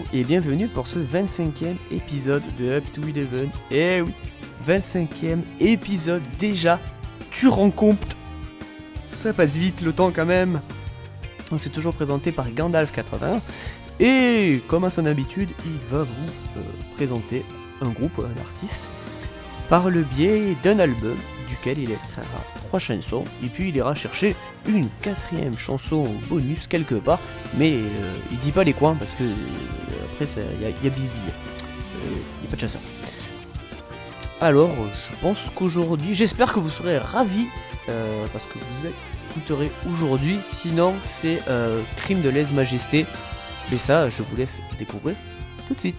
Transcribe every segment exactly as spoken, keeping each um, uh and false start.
et bienvenue pour ce vingt-cinquième épisode de Up to Eleven. Eh oui, vingt-cinquième épisode déjà, tu rends compte, ça passe vite le temps quand même. On s'est toujours présenté par Gandalf quatre-vingts et comme à son habitude, il va vous euh, présenter un groupe, un artiste, par le biais d'un album duquel il extraira trois chansons et puis il ira chercher une quatrième chanson bonus quelque part, mais euh, il dit pas les coins parce que euh, après il y a, y a bisbille, il euh, n'y a pas de chasseur. Alors je pense qu'aujourd'hui, j'espère que vous serez ravis euh, parce que vous écouterez aujourd'hui, sinon c'est euh, Crime de lèse-majesté, mais ça je vous laisse découvrir tout de suite.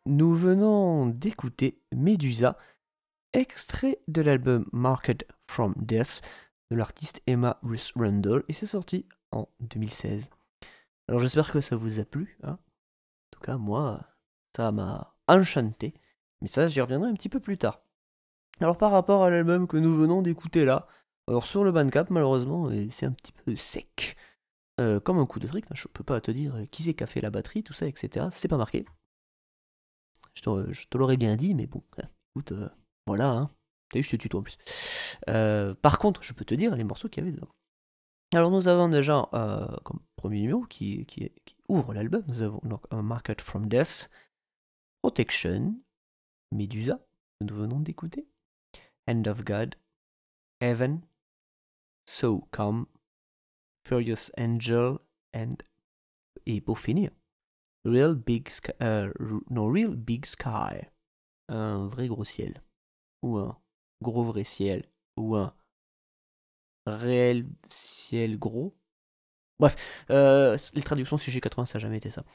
nous venons d'écouter Medusa, extrait de l'album Marked from Death de l'artiste Emma Ruth Rundle, et c'est sorti en deux mille seize. Alors j'espère que ça vous a plu, hein. En tout cas moi, ça m'a enchanté, mais ça j'y reviendrai un petit peu plus tard. Alors par rapport à l'album que nous venons d'écouter là, alors sur le Bandcamp malheureusement c'est un petit peu sec, euh, comme un coup de trick, je peux pas te dire qui c'est qui a fait la batterie, tout ça, et cetera. C'est pas marqué. Je te, je te l'aurais bien dit, mais bon, écoute, euh, voilà, hein. T'as vu, je te tutoie en plus. Euh, par contre, je peux te dire les morceaux qu'il y avait dedans. Alors nous avons déjà, euh, comme premier numéro qui, qui, qui ouvre l'album, nous avons donc un Market from Death, Protection, Medusa, que nous venons d'écouter, End of God, Heaven, So Come, Furious Angel, and, et pour finir, Real Big Sky, euh, no, Real Big Sky, un vrai gros ciel, ou un gros vrai ciel, ou un réel ciel gros. Bref, euh, les traductions C G quatre-vingts, ça n'a jamais été ça.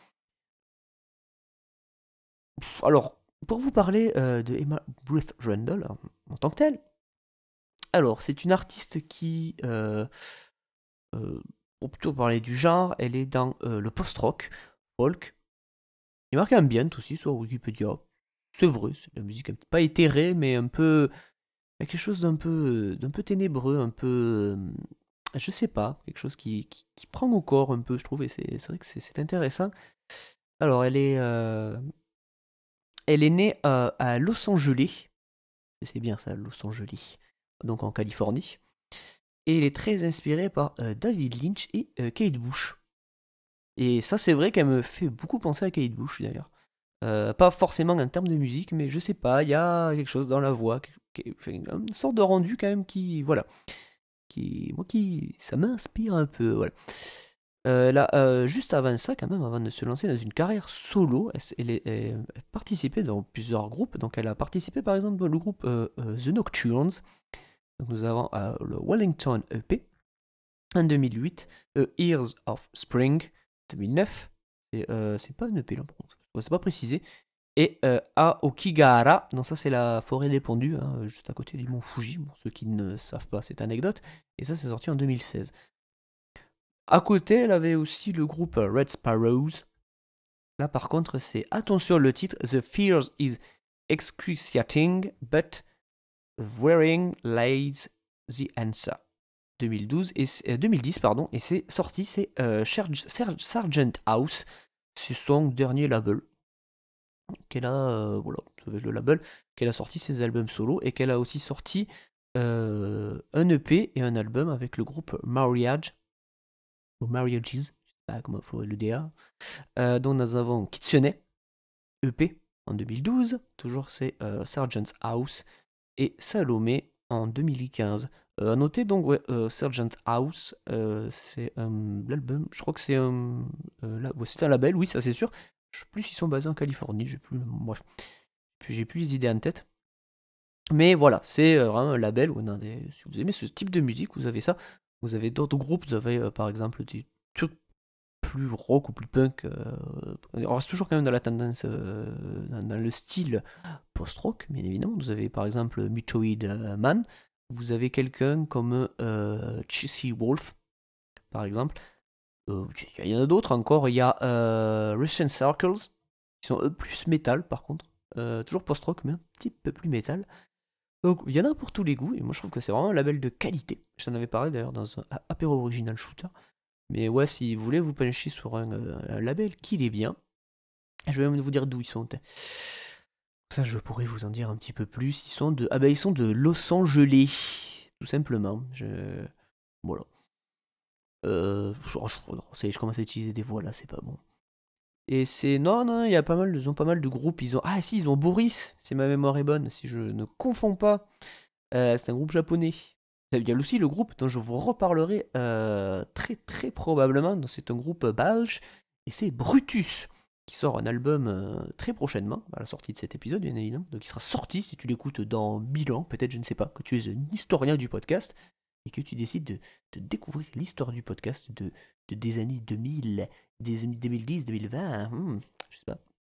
Alors, pour vous parler euh, de Emma Ruth Rundle en, en tant que telle, alors, c'est une artiste qui, euh, euh, pour plutôt parler du genre, elle est dans euh, le post-rock, folk. Il marque un ambient aussi sur Wikipédia. C'est vrai, c'est de la musique pas éthérée, mais un peu. Quelque chose d'un peu, d'un peu ténébreux, un peu. euh, Je sais pas, quelque chose qui, qui, qui prend au corps un peu, je trouve, et c'est, c'est vrai que c'est, c'est intéressant. Alors, elle est, euh, elle est née euh, à Los Angeles, c'est bien ça, Los Angeles, donc en Californie. Et elle est très inspirée par euh, David Lynch et euh, Kate Bush. Et ça, c'est vrai qu'elle me fait beaucoup penser à Kate Bush d'ailleurs. Euh, pas forcément en termes de musique, mais je sais pas, il y a quelque chose dans la voix, qui, qui, une sorte de rendu quand même qui, voilà, qui, moi qui, ça m'inspire un peu, voilà. Euh, là, euh, juste avant ça, quand même, avant de se lancer dans une carrière solo, elle, elle, est- elle, elle participait dans plusieurs groupes. Donc, elle a participé par exemple dans le groupe euh, euh, The Nocturnes. Donc, nous avons euh, le Wellington E P en deux mille huit, A Years of Spring deux mille neuf. C'est euh, c'est pas un E P là, c'est pas précisé. Et euh, Aokigahara, non, ça c'est la forêt des Pondus, hein, juste à côté du mont Fuji. Pour ceux qui ne savent pas cette anecdote. Et ça, c'est sorti en deux mille seize. À côté, elle avait aussi le groupe Red Sparrows. Là, par contre, c'est attention le titre: The fears is excruciating, but wearing lies the answer. deux mille douze et euh, deux mille dix, pardon, et c'est sorti, c'est euh, Sargent House, c'est son dernier label qu'elle a, euh, voilà, le label qu'elle a sorti ses albums solo et qu'elle a aussi sorti euh, un E P et un album avec le groupe Mariage ou Mariages, je sais pas comment il faut le dire. Euh, donc nous avons Kitsune E P en deux mille douze, toujours c'est euh, Sergeant's House, et Salomé en deux mille quinze. Euh, à noter donc, ouais, euh, Sergeant House, euh, c'est euh, l'album, je crois que c'est un, euh, là, ouais, c'est un label, oui, ça c'est sûr. Je sais plus s'ils sont basés en Californie, j'ai plus, bref, puis j'ai plus les idées en tête. Mais voilà, c'est euh, vraiment un label où on a des, si vous aimez ce type de musique, vous avez ça. Vous avez d'autres groupes, vous avez euh, par exemple des trucs plus rock ou plus punk. Euh, on reste toujours quand même dans la tendance, euh, dans, dans le style post-rock, bien évidemment. Vous avez par exemple Mutoid Man, vous avez quelqu'un comme euh, Chissy Wolf, par exemple. Euh, Il y en a d'autres encore, il y a euh, Russian Circles, qui sont eux plus métal par contre. Euh, toujours post-rock, mais un petit peu plus métal. Donc il y en a pour tous les goûts, et moi je trouve que c'est vraiment un label de qualité. Je t'en avais parlé d'ailleurs dans un apéro original shooter. Mais ouais, si vous voulez vous pencher sur un, euh, un label qu'il est bien, je vais même vous dire d'où ils sont. Ça, je pourrais vous en dire un petit peu plus. Ils sont de, ah ben ils sont de Los Angeles, tout simplement. Je, voilà. Euh, je, je, non, c'est- je commence à utiliser des voix là, c'est pas bon. Et c'est, non, non, il y a pas mal, ils ont pas mal de groupes. Ils ont, ah si, ils ont Boris, si ma mémoire est bonne, si je ne confonds pas. Euh, c'est un groupe japonais. Il y a aussi le groupe dont je vous reparlerai euh, très très probablement. Donc c'est un groupe belge et c'est Brutus qui sort un album euh, très prochainement à la sortie de cet épisode, bien évidemment. Donc il sera sorti si tu l'écoutes dans mille ans, peut-être, je ne sais pas, que tu es un historien du podcast et que tu décides de, de découvrir l'histoire du podcast de, de des années deux mille, des deux mille dix, deux mille vingt, hmm, je sais pas.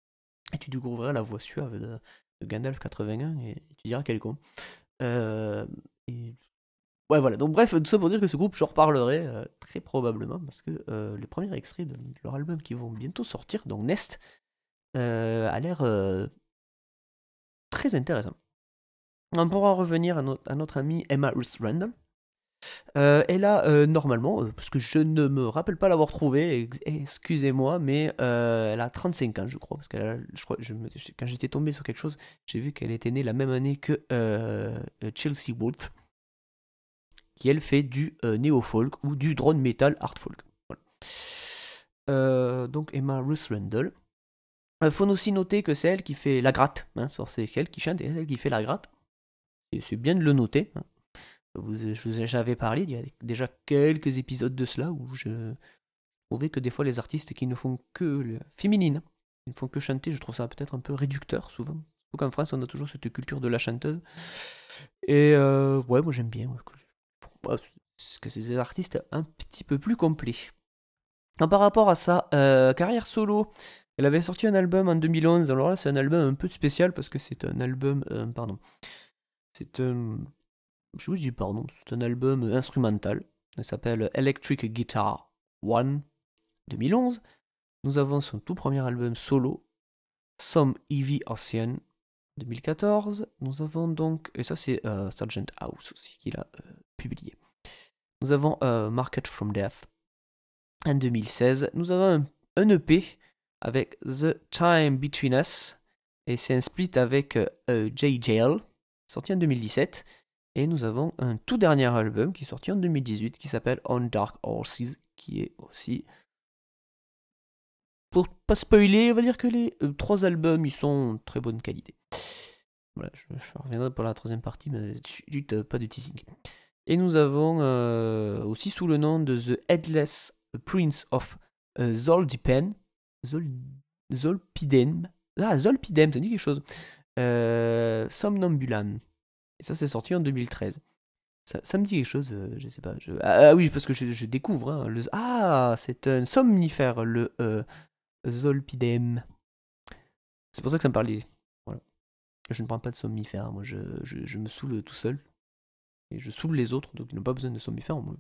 Et tu découvriras la voix suave de, de Gandalf quatre-vingt-un et tu diras quel con. Euh, et... Ouais, voilà. Donc, bref, tout ça pour dire que ce groupe, je reparlerai euh, très probablement parce que euh, les premiers extraits de leur album qui vont bientôt sortir, donc Nest, euh, a l'air euh, très intéressant. On pourra revenir à, no- à notre amie Emma Ruth Randall. Euh, elle a euh, normalement, euh, parce que je ne me rappelle pas l'avoir trouvée, ex- excusez-moi, mais euh, elle a trente-cinq ans, je crois, parce que je crois, je me- quand j'étais tombé sur quelque chose, j'ai vu qu'elle était née la même année que euh, euh, Chelsea Wolfe, qui elle fait du euh, néo-folk ou du drone metal art folk. Voilà. Euh, donc Emma Ruth Randall. Il faut aussi noter que c'est elle qui fait la gratte, hein, c'est elle qui chante et c'est elle qui fait la gratte. Et c'est bien de le noter. Hein. Vous, je vous ai j'avais parlé il y a déjà quelques épisodes de cela où je trouvais que des fois les artistes qui ne font que le féminine, ils ne font que chanter, je trouve ça peut-être un peu réducteur souvent. Surtout qu'en France on a toujours cette culture de la chanteuse. Et euh, ouais, moi j'aime bien. Ouais, que, ouais, que c'est des artistes un petit peu plus complets. Alors, par rapport à sa euh, carrière solo, elle avait sorti un album en deux mille onze. Alors là c'est un album un peu spécial parce que c'est un album, euh, pardon, c'est un je vous dis pardon, c'est un album instrumental. Il s'appelle Electric Guitar un deux mille onze. Nous avons son tout premier album solo, Some Heavy Ocean deux mille quatorze. Nous avons donc, et ça c'est euh, Sergeant House aussi qui l'a euh, publié. Nous avons euh, Market from Death en deux mille seize. Nous avons un, un E P avec The Time Between Us et c'est un split avec euh, J J L, sorti en deux mille dix-sept. Et nous avons un tout dernier album qui est sorti en deux mille dix-huit qui s'appelle On Dark Horses, qui est aussi... Pour pas spoiler, on va dire que les euh, trois albums, ils sont de très bonne qualité. Voilà, je, je reviendrai pour la troisième partie, mais juste euh, pas de teasing. Et nous avons euh, aussi sous le nom de The Headless Prince of euh, Zoldipen, Zol, Zolpidem, ah Zolpidem, ça dit quelque chose, euh, Somnambulan. Et ça c'est sorti en deux mille treize. Ça, ça me dit quelque chose, euh, je sais pas. Je... Ah, ah oui, parce que je, je découvre. Hein, le... Ah, c'est un somnifère, le euh, Zolpidem. C'est pour ça que ça me parlait. Voilà. Je ne prends pas de somnifère, moi je, je, je me saoule tout seul. Et je saoule les autres, donc ils n'ont pas besoin de somnifère en moi.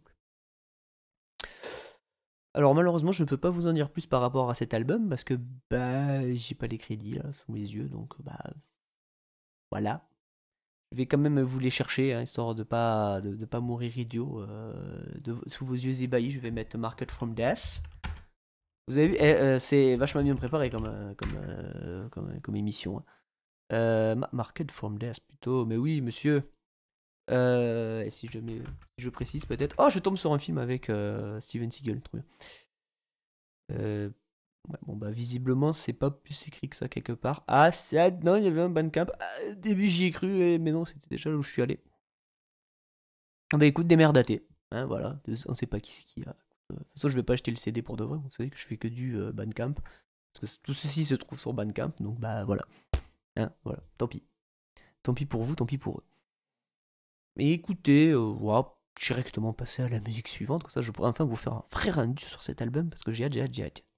Alors malheureusement, je ne peux pas vous en dire plus par rapport à cet album, parce que bah j'ai pas les crédits là sous mes yeux, donc bah voilà. Je vais quand même vous les chercher, hein, histoire de pas de, de pas mourir idiot euh, de, sous vos yeux ébahis. Je vais mettre Market from Death. Vous avez vu, eh, euh, c'est vachement bien préparé comme, euh, comme, euh, comme, comme émission. Hein. Euh, Market from Death plutôt, mais oui, monsieur. Euh, et si je, mets, si je précise peut-être. Oh, je tombe sur un film avec euh, Steven Seagal, trop bien. Euh, ouais, bon, bah, visiblement, c'est pas plus écrit que ça quelque part. Ah, ça, non, il y avait un Bandcamp. Ah, au début, j'y ai cru, mais non, c'était déjà là où je suis allé. Ah bah écoute, démerdaté. Hein, voilà, on sait pas qui c'est qui a. De toute façon, je vais pas acheter le C D pour de vrai. Vous savez que je fais que du euh, Bandcamp. Parce que tout ceci se trouve sur Bandcamp. Donc bah voilà. Hein, voilà, tant pis. Tant pis pour vous, tant pis pour eux. Mais écoutez, euh, wow, directement passer à la musique suivante. Comme ça, je pourrais enfin vous faire un vrai rendu sur cet album. Parce que j'ai hâte, j'ai hâte, j'ai hâte.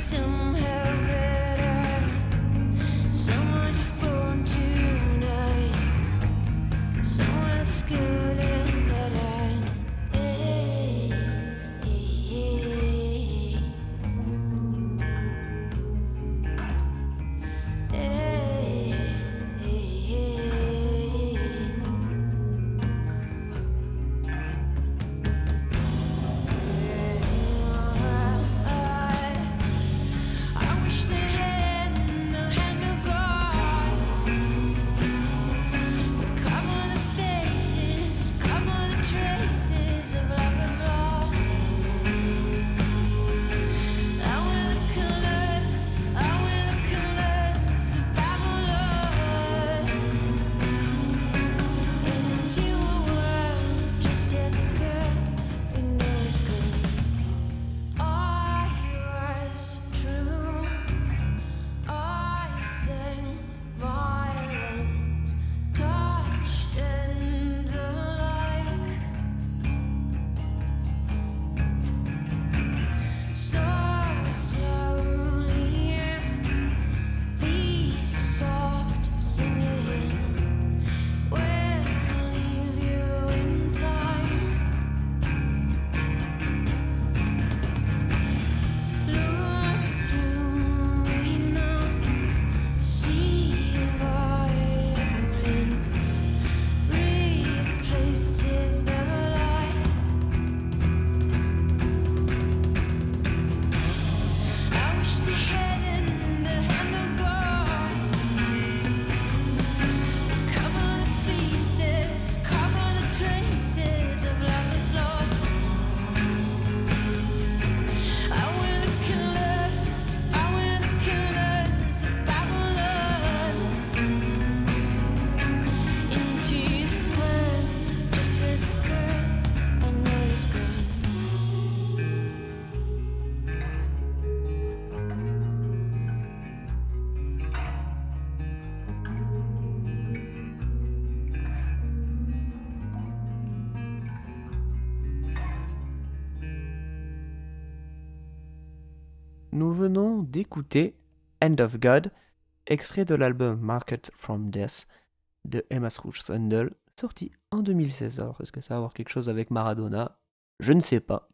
Nous venons d'écouter End of God, extrait de l'album Market from Death de Emma Sandel, sorti en deux mille seize. Alors, est-ce que ça va avoir quelque chose avec Maradona? Je ne sais pas.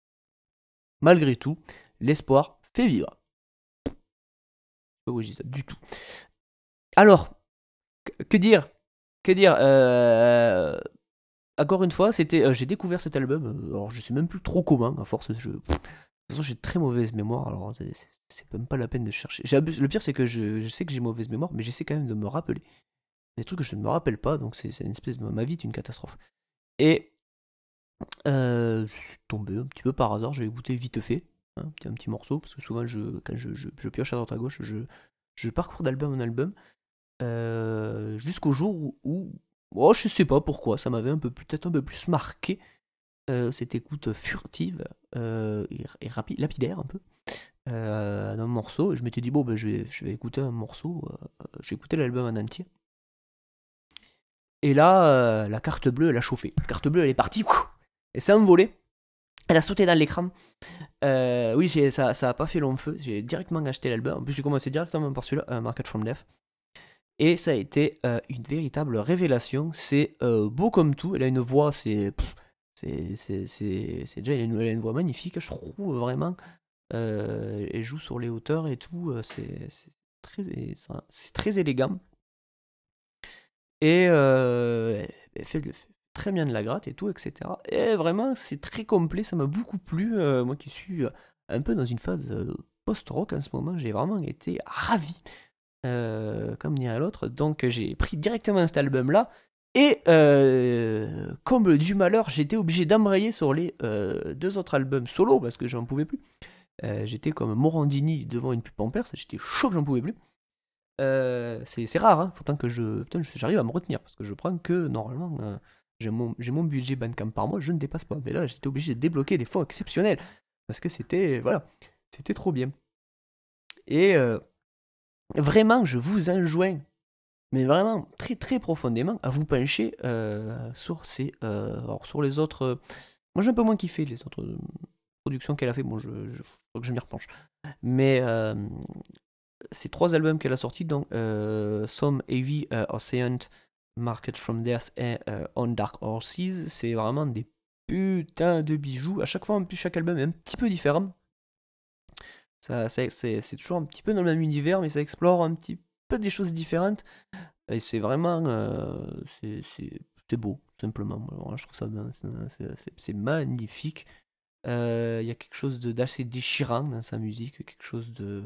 Malgré tout, l'espoir fait vivre. Je sais pas où je dis ça du tout. Alors, que, que dire Que dire euh, Encore une fois, c'était, euh, j'ai découvert cet album, euh, alors je sais même plus trop comment, à force, je... De toute façon, j'ai très mauvaise mémoire, alors c'est, c'est, c'est même pas la peine de chercher. J'ai abus- Le pire, c'est que je, je sais que j'ai mauvaise mémoire, mais j'essaie quand même de me rappeler. Des trucs que je ne me rappelle pas, donc c'est, c'est une espèce de... Ma vie est une catastrophe. Et euh, je suis tombé un petit peu par hasard, j'ai écouté vite fait, hein, un, petit, un petit morceau, parce que souvent, je, quand je, je, je pioche à droite à gauche, je, je parcours d'album en album, euh, jusqu'au jour où, où... Oh, je sais pas pourquoi, ça m'avait un peu, peut-être un peu plus marqué. Euh, cette écoute furtive euh, et, et rapide, lapidaire un peu euh, d'un morceau, et je m'étais dit bon ben je vais, je vais écouter un morceau, euh, j'ai écouté l'album en entier, et là euh, la carte bleue elle a chauffé, la carte bleue elle est partie, et s'est envolée, elle a sauté dans l'écran. Euh, oui, j'ai, ça, ça a pas fait long feu, j'ai directement acheté l'album, en plus j'ai commencé directement par celui-là, euh, Market from Death, et ça a été euh, une véritable révélation. C'est euh, beau comme tout, elle a une voix, c'est... Pff, C'est, c'est, c'est, c'est déjà, elle a, une, elle a une voix magnifique, je trouve vraiment. Euh, elle joue sur les hauteurs et tout, c'est, c'est, très, c'est très élégant. Et euh, elle fait, elle fait très bien de la gratte et tout, et cetera. Et vraiment, c'est très complet, ça m'a beaucoup plu. Euh, moi qui suis un peu dans une phase euh, post-rock en ce moment, j'ai vraiment été ravi, euh, comme dirait l'autre. Donc j'ai pris directement cet album-là. Et euh, comble du malheur, j'étais obligé d'embrayer sur les euh, deux autres albums solo parce que j'en pouvais plus. Euh, j'étais comme Morandini devant une pub Pampers, j'étais chaud que j'en pouvais plus. Euh, c'est, c'est rare, hein, pourtant que je, putain, j'arrive à me retenir parce que je prends que normalement euh, j'ai, mon, j'ai mon budget Bandcamp par mois, je ne dépasse pas. Mais là, j'étais obligé de débloquer des fonds exceptionnels parce que c'était, voilà, c'était trop bien. Et euh, vraiment, je vous enjoins, mais vraiment très très profondément, à vous pencher euh, sur ces, euh, alors sur les autres. Euh, moi j'ai un peu moins kiffé les autres, production qu'elle a fait, bon, je, je, faut que je m'y repenche. Mais euh, ces trois albums qu'elle a sortis, donc euh, Some Heavy uh, Ocean, Market from Death et euh, On Dark Horses, c'est vraiment des putains de bijoux. À chaque fois, en plus, chaque album est un petit peu différent. Ça, ça, c'est, c'est toujours un petit peu dans le même univers, mais ça explore un petit peu des choses différentes. Et c'est vraiment. Euh, c'est, c'est, c'est beau, simplement. Alors, je trouve ça bien, c'est, c'est, c'est magnifique. Il euh, y a quelque chose de, d'assez déchirant dans sa musique, quelque chose de.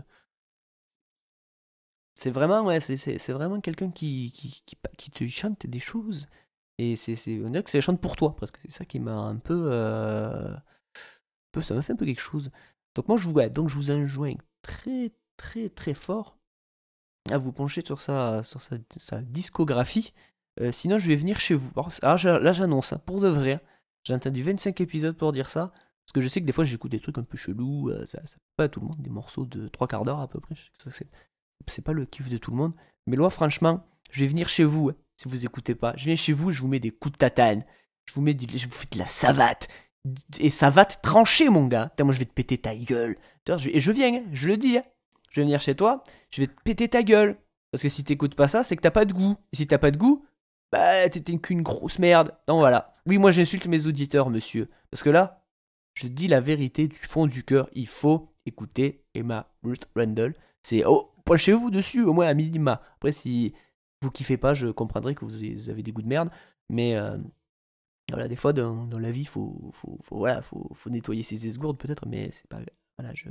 C'est vraiment, ouais, c'est, c'est, c'est vraiment quelqu'un qui, qui, qui, qui te chante des choses. Et c'est, c'est, on dirait que c'est chante pour toi, presque. C'est ça qui m'a un peu. Euh, un peu ça m'a fait un peu quelque chose. Donc, moi, je vous, ouais, donc je vous enjoins très, très, très fort à vous pencher sur sa, sur sa, sa discographie. Euh, sinon, je vais venir chez vous. Alors, alors, là, j'annonce, hein, pour de vrai. Hein, j'ai entendu vingt-cinq épisodes pour dire ça. Parce que je sais que des fois, j'écoute des trucs un peu chelous. Euh, ça, ça pas à tout le monde. Des morceaux de trois quarts d'heure à peu près. Ça, c'est, c'est pas le kiff de tout le monde. Mais là, franchement, je vais venir chez vous. Hein, si vous écoutez pas. Je viens chez vous, je vous mets des coups de tatane. Je vous, mets du, je vous fais de la savate. Et ça va te trancher, mon gars. Moi, je vais te péter ta gueule. Et je viens, hein, je le dis. Hein. Je vais venir chez toi, je vais te péter ta gueule. Parce que si t'écoutes pas ça, c'est que t'as pas de goût. Et si t'as pas de goût, bah t'es qu'une grosse merde. Non, voilà. Oui, moi j'insulte mes auditeurs, monsieur. Parce que là, je dis la vérité du fond du cœur. Il faut écouter Emma Ruth Randall. C'est, oh, penchez-vous dessus, au moins à minima. Après, si vous kiffez pas, je comprendrai que vous avez des goûts de merde. Mais euh, voilà, des fois dans, dans la vie, faut, faut, faut, voilà, faut, faut nettoyer ses esgourdes peut-être, mais c'est pas. Voilà, je.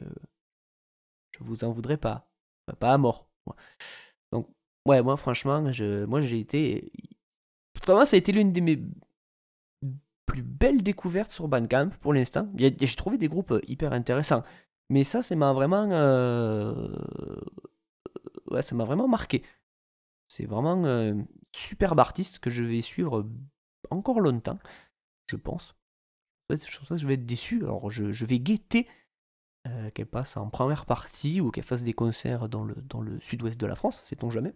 Je vous en voudrais pas. Pas à mort. Donc, ouais, moi, franchement, je, moi, j'ai été. Vraiment, ça a été l'une de mes plus belles découvertes sur Bandcamp pour l'instant. J'ai trouvé des groupes hyper intéressants. Mais ça, ça m'a vraiment. Euh... Ouais, ça m'a vraiment marqué. C'est vraiment un euh, superbe artiste que je vais suivre encore longtemps, je pense. Ouais, je pense que je vais être déçu. Alors, je, je vais guetter. Euh, qu'elle passe en première partie ou qu'elle fasse des concerts dans le, dans le sud-ouest de la France, sait-on jamais.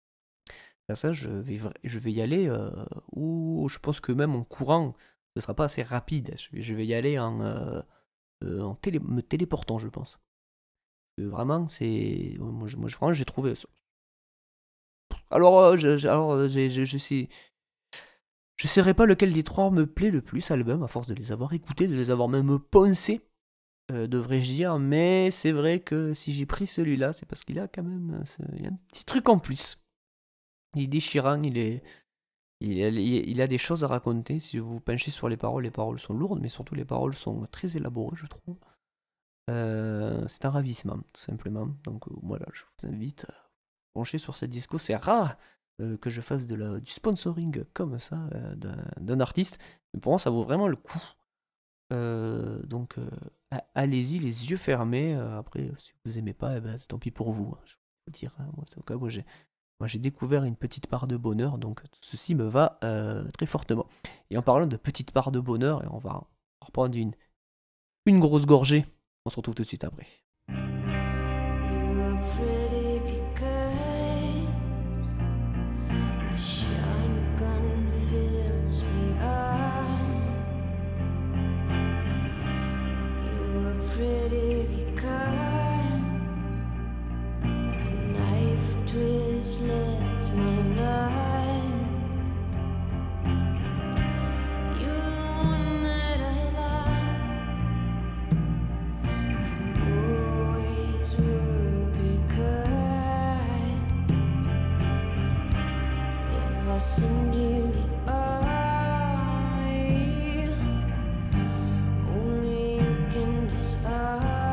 Là, ça, je vais, je vais y aller, euh, ou je pense que même en courant, ce sera pas assez rapide. Je vais, je vais y aller en, euh, euh, en télé, me téléportant, je pense. Parce que vraiment, c'est. Moi, je, moi, vraiment, j'ai trouvé. Alors, euh, je, je, alors j'ai, je, je sais. Je ne saurais pas lequel des trois me plaît le plus, album, à force de les avoir écoutés, de les avoir même poncés. Euh, devrais-je dire, mais c'est vrai que si j'ai pris celui-là, c'est parce qu'il a quand même il y a un petit truc en plus. Il est déchirant, il est, il a, il a des choses à raconter. Si vous vous penchez sur les paroles, les paroles sont lourdes, mais surtout les paroles sont très élaborées, je trouve. Euh, c'est un ravissement, tout simplement. Donc euh, voilà, je vous invite à pencher sur cette disco. C'est rare euh, que je fasse de la, du sponsoring comme ça euh, d'un, d'un artiste, mais pour moi, ça vaut vraiment le coup. Euh, donc euh, allez-y les yeux fermés. Euh, après, si vous aimez pas, eh ben, tant pis pour vous. Hein, je vous dire. Hein, moi, c'est au cas où j'ai, moi, j'ai découvert une petite part de bonheur, donc ceci me va euh, très fortement. Et en parlant de petite part de bonheur, et on va reprendre une, une grosse gorgée. On se retrouve tout de suite après. Only you can decide.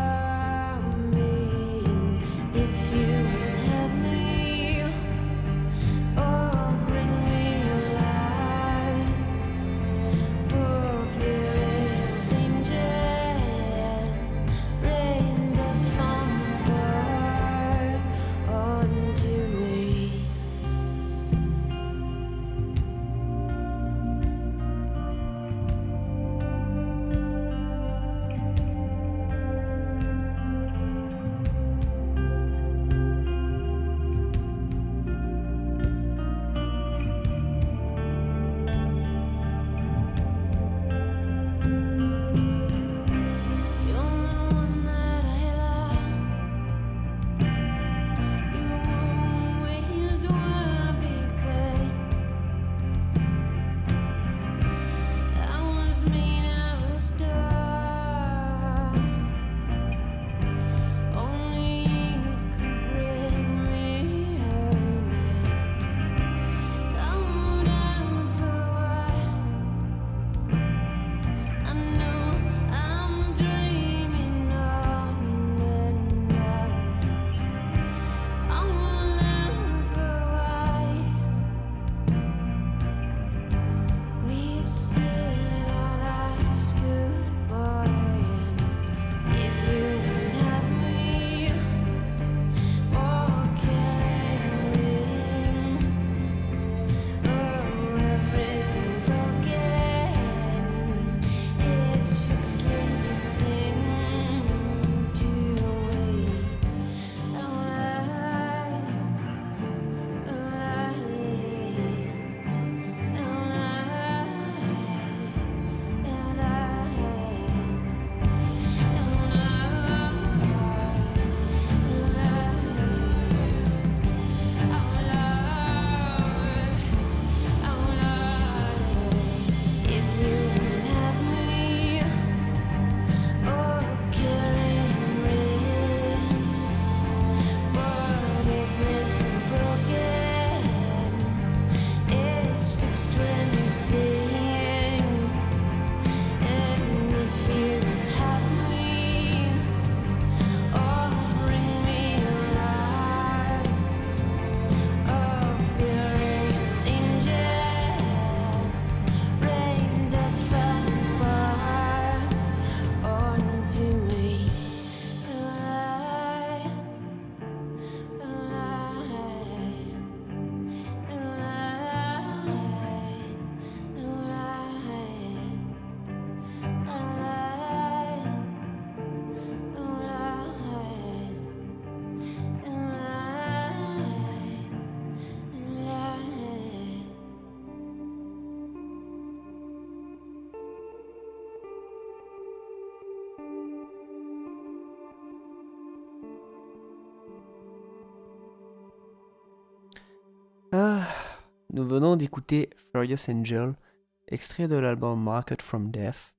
Ah, nous venons d'écouter Furious Angel, extrait de l'album Market from Death.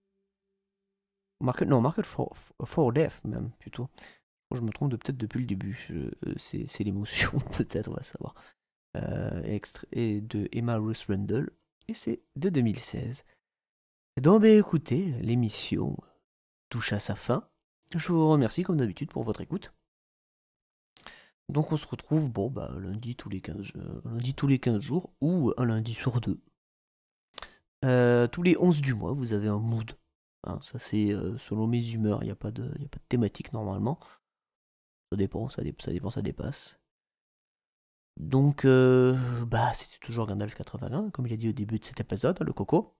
Market, non, Market for, for Death, même, plutôt. Je me trompe de, peut-être depuis le début. Je, c'est, c'est l'émotion, peut-être, on va savoir. Euh, extrait de Emma Ruth Randall, et c'est de deux mille seize. Donc, bah, écoutez, l'émission touche à sa fin. Je vous remercie, comme d'habitude, pour votre écoute. Donc on se retrouve bon bah lundi tous les quinze euh, lundi tous les quinze jours ou un lundi sur deux. Euh, tous les onze du mois, vous avez un mood. Hein, ça c'est euh, selon mes humeurs, il n'y a pas de y a pas de thématique normalement. Ça dépend, ça, dé- ça dépend, ça dépasse. Donc euh, bah c'était toujours Gandalf quatre-vingt-un comme il a dit au début de cet épisode, le coco.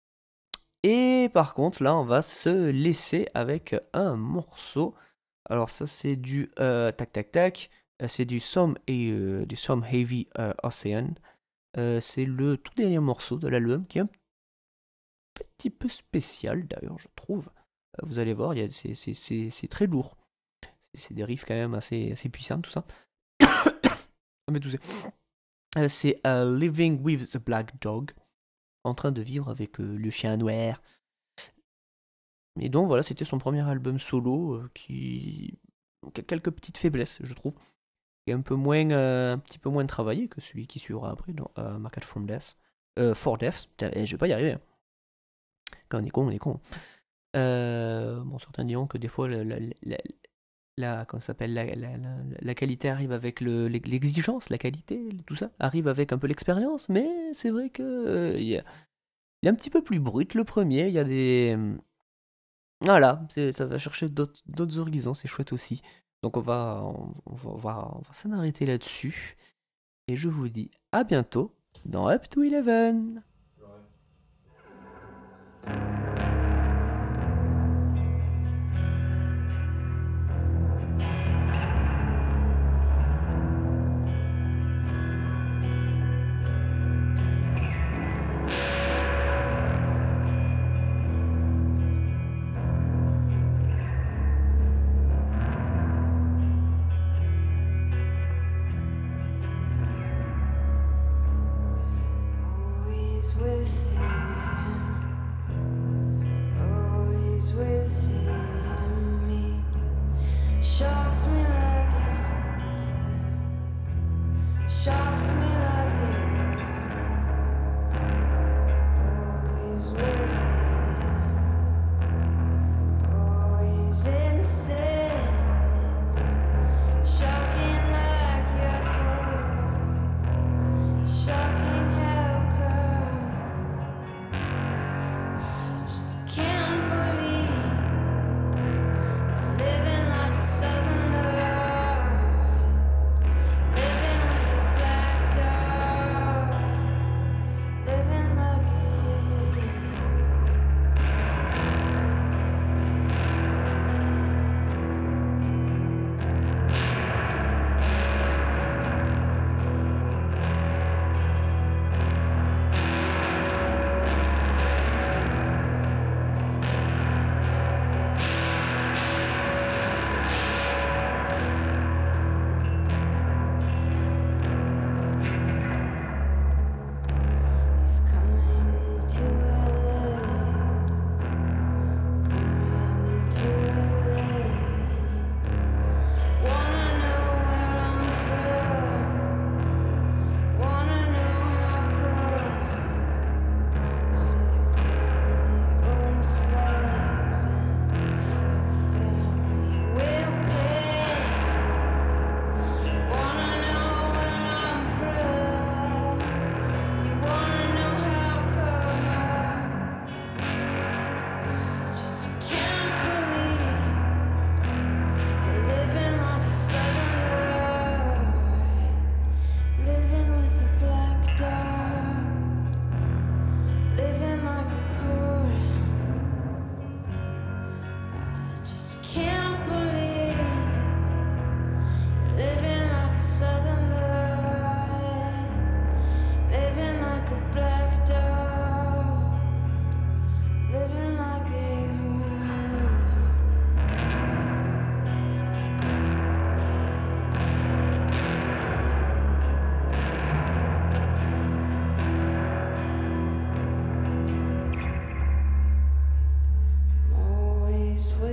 Et par contre là on va se laisser avec un morceau. Alors ça c'est du euh, tac tac tac. Euh, c'est du Some, et, euh, du Some Heavy euh, Ocean. Euh, c'est le tout dernier morceau de l'album qui est un petit peu spécial d'ailleurs, je trouve. Euh, vous allez voir, il y a- c'est, c'est, c'est, c'est très lourd. C'est, c'est des riffs quand même assez, assez puissants, tout ça. Ah, mais tout c'est euh, c'est euh, Living with the Black Dog, en train de vivre avec euh, le chien noir. Et donc voilà, c'était son premier album solo euh, qui qui a quelques petites faiblesses, je trouve. Qui est un peu moins, euh, un petit peu moins travaillé que celui qui suivra après, dans euh, Market from Death. Euh, for Death, putain, eh, je vais pas y arriver. Hein. Quand on est con, on est con. Euh, bon, certains diront que des fois, la, la, la, la- comment ça s'appelle, la, la, la, la qualité arrive avec le, l'exigence, la qualité, tout ça, arrive avec un peu l'expérience, mais c'est vrai que euh, il, est, il est un petit peu plus brut le premier, il y a des... Voilà, c'est, ça va chercher d'autres, d'autres horizons, c'est chouette aussi. Donc on va, on, on va, on va, on va s'en arrêter là-dessus. Et je vous dis à bientôt dans Up to Eleven. Always with him, always with him. He shocks me like a center, shocks me like a god. Always with him. always in silence, shocking like you're told, shocking how come. I just can't believe I'm living like a southerner, living with a black dog, living like it. It's coming to L A, coming to L A. Wanna know where I'm from, wanna know how come. So your family owns slaves and your family will pay. Wanna know where I'm from, you wanna know how come. I just can't believe you're living like a southerner, living with a black dog, living like a whore. I just can't believe you're living like a southerner, living like a black dog, living like a whore. Always